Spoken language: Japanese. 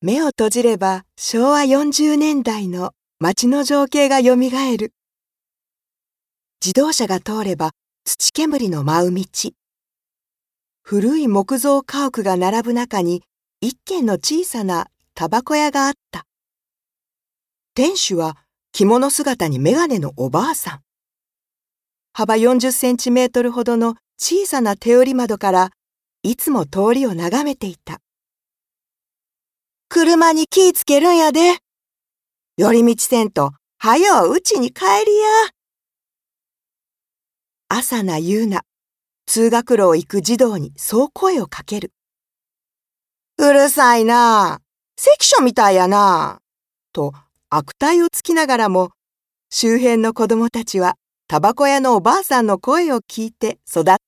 目を閉じれば昭和40年代の街の情景がよみがえる。自動車が通れば土煙の舞う道。古い木造家屋が並ぶ中に一軒の小さなタバコ屋があった。店主は着物姿に眼鏡のおばあさん。幅40センチメートルほどの小さな手売り窓からいつも通りを眺めていた。車に気ぃつけるんやで。寄り道せんと、はようちに帰りや。朝な夕な、通学路を行く児童にそう声をかける。うるさいなあ、関所みたいやなあ、と悪態をつきながらも、周辺の子供たちはタバコ屋のおばあさんの声を聞いて育っ